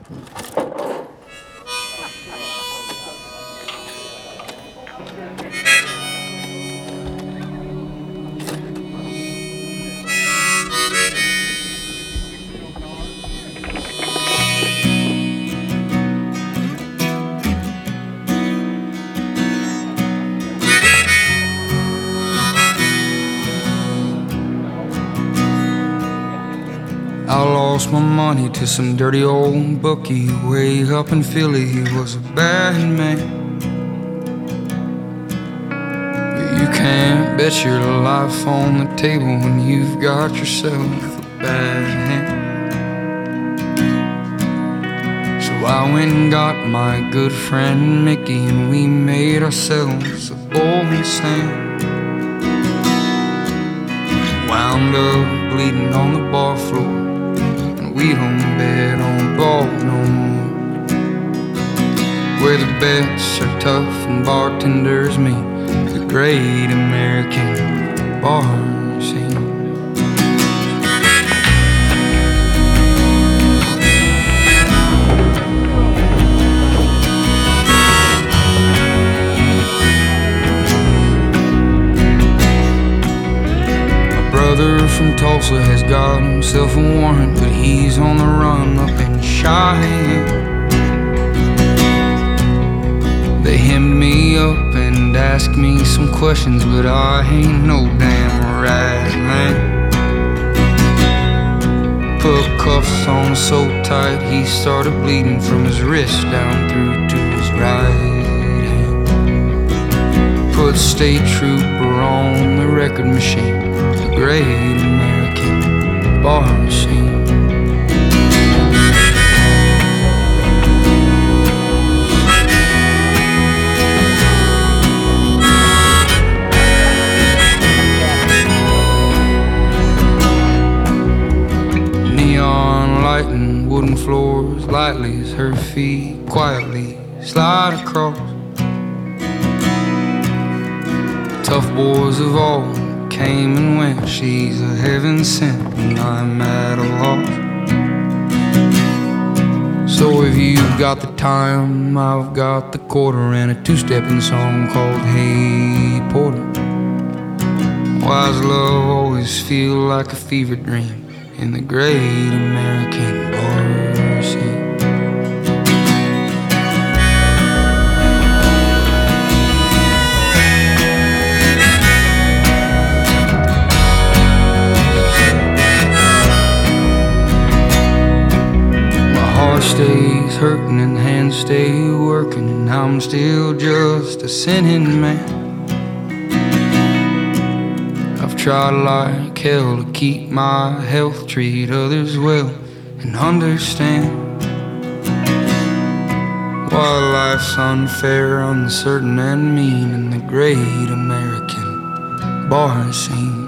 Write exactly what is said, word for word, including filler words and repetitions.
I lost my money to some dirty old bookie way up in Philly. He was a bad man, but you can't bet your life on the table when you've got yourself a bad hand. So I went and got my good friend Mickey, and we made ourselves a bowl in the sand. Wound up bleeding on the bar floor, we don't bet on ball no more. Where the bets are tough and bartenders meet, the great American bar scene. Brother from Tulsa has got himself a warrant, but he's on the run up in Cheyenne. They hem me up and ask me some questions, but I ain't no damn rat, man. Put cuffs on so tight he started bleeding from his wrist down through to his right hand. Put State Trooper on the record machine, great American bar scene. Neon lighting, wooden floors lightly as her feet quietly slide across. Tough boys of all came and went, she's a heaven sent, and I'm at a loss. So if you've got the time, I've got the quarter, and a two-stepping song called Hey Porter. Why does love always feel like a fever dream in the great American bar scene? Stays hurting and hands stay working, and I'm still just a sinning man. I've tried like hell to keep my health, treat others well, and understand why life's unfair, uncertain, and mean in the great American bar scene.